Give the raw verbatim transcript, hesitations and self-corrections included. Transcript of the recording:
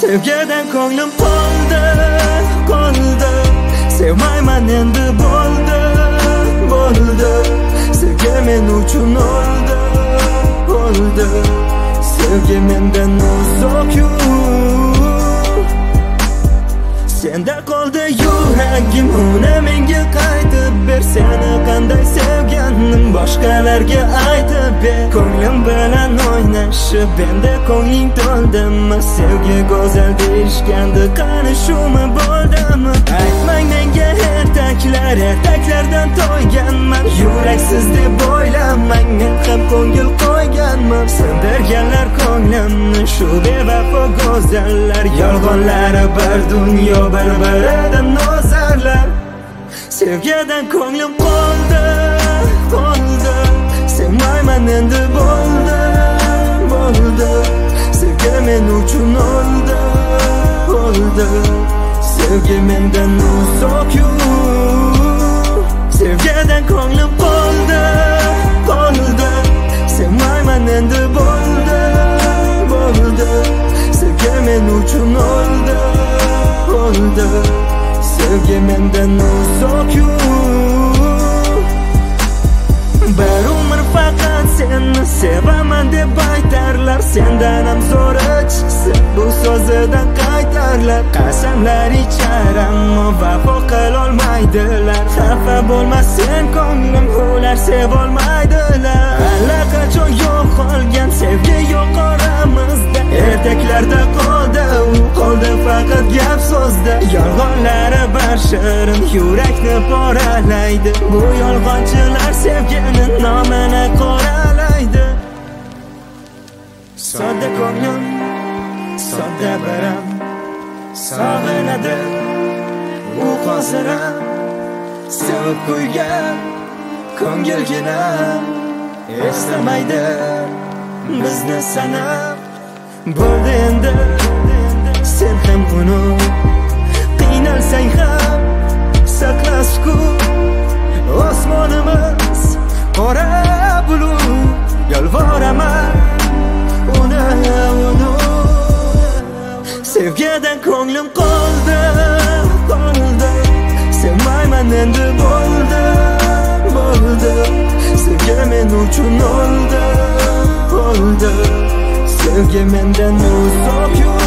Sevgidan ko'nglim qoldi, qoldi. Sevmayman endi bo'ldi, bo'ldi. Sevgi men uchun o'ldi, o'ldi. Sevgi mendan uzoq-yu. Senda qoldi yuragim, uni menga qaytib ber. Seni qanday sevganim boshqalarga aytib ber. Ko'nglim bilan o'ynashib endi ko'ngling to'ldimi? Sevgi go'zal deyishgandi, qani shumi bo'ldimi? Aytmang menga ertaklar, ertaklardan to'yganman. Yuraksiz deb o'ylamang, men ham ko'ngil qo'yganman. Sindirganlar ko'nglimni shu bevafo go'zallar. Yolg'onlari bir dunyo, bir-biridan nozarlar. Sevgidan ko'nglim qoldi, qoldi. Sevmayman endi bo'ldi, bo'ldi. Sevgi men uchun o'ldi, o'ldi. Sevgi mendan uzoq-yu. Sevgidan ko'nglim qoldi, qoldi. Sevmayman endi bo'ldi, bo'ldi. Sevgi men uchun o'ldi, o'ldi. Sevgi mendan uzoq-yu. Bir umr faqat seni sevaman deb aytarlar. Sendan ham zo'ri chiqsa bu so'zidan qaytarlar. Qasamlar ichar ammo vafo qilolmaydilar. Xafa bo'lma sen ko'nglim, ular sevolmaydilar. Allaqachon yo'qolgan sevgi yo'q oramizda. Ertaklarda qoldi, u qoldi faqat gap so'zda. Yolg'onlari bashirin yurakni poralaydi. Bu yolg'onchilar sevgini nomini qoralaydi. Sodda ko'nglim, sodda biram sog'inadi u hozir-ham. Sevib qo'ygan ko'ngilgina eslamaydi bizni sanab. Bo'ldi endi sen ham unut, qiynalsang ham saqla sukut. Osmonimiz qora bulut, yolvoraman uni unut. Sevgidan ko'nglim qoldi, qoldi. Sevmayman endi bo'ldi, bo'ldi. Sevgi men uchun o'ldi, o'ldi. Sevgi mendan uzoq-yu.